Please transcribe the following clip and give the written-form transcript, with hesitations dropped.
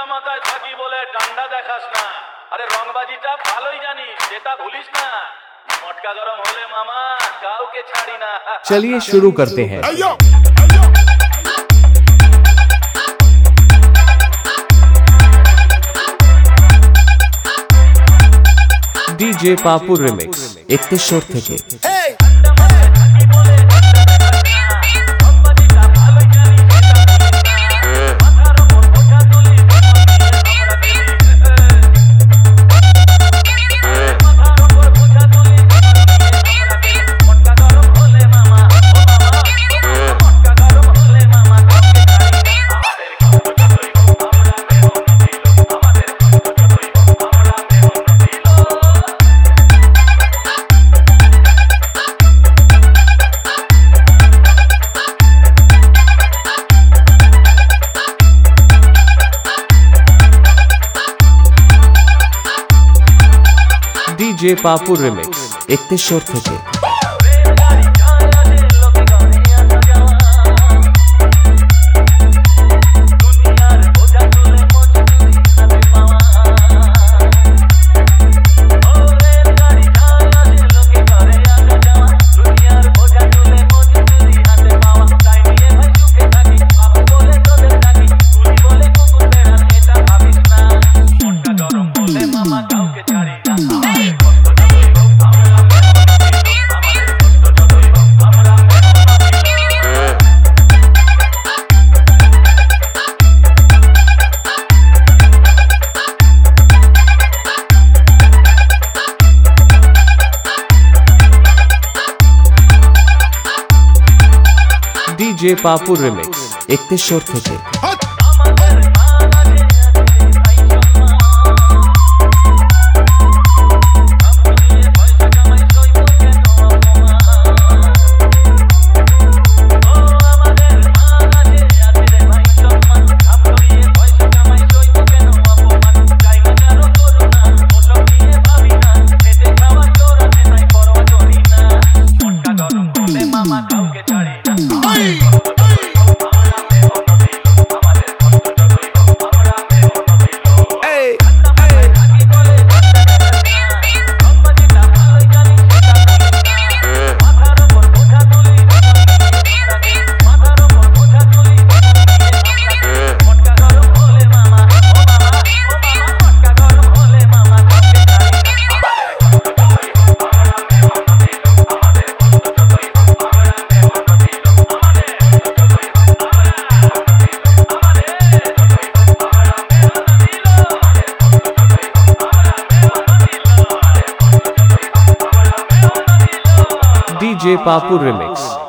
ঠান্ডা মাথায় থাকি বলে ডান্ডা দেখাস না। আরে রংবাজিটা ভালোই জানিস, সেটা ভুলিস না। মটকা গরম হলে মামা কাউকে ছাড়ি না। चलिए शुरू करते हैं। डीजे पापू रिमिक्स 31 থেকে। डीजे पापू रिमिक्स 31 থেকে। डीजे पापू रिमिक्स 31 থেকে। डीजे पापू रिमिक्स